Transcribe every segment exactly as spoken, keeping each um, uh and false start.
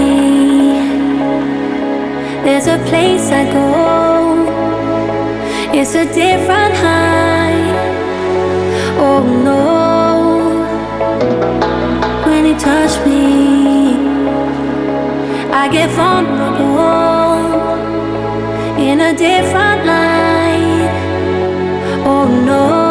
there's a place I go. It's a different high. Oh no, when you touch me, I get vulnerable in a different light. Oh no.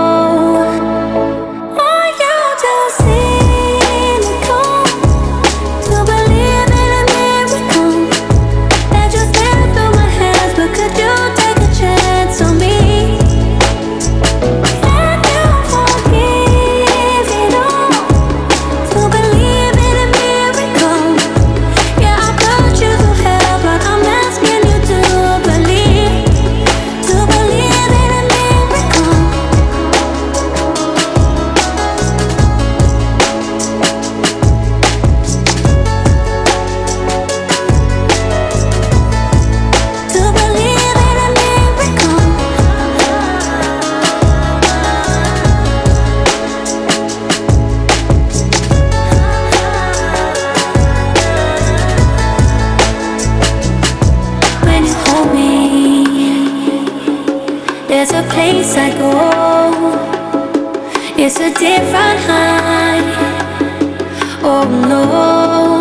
There's a place I go. It's a different high. Oh no.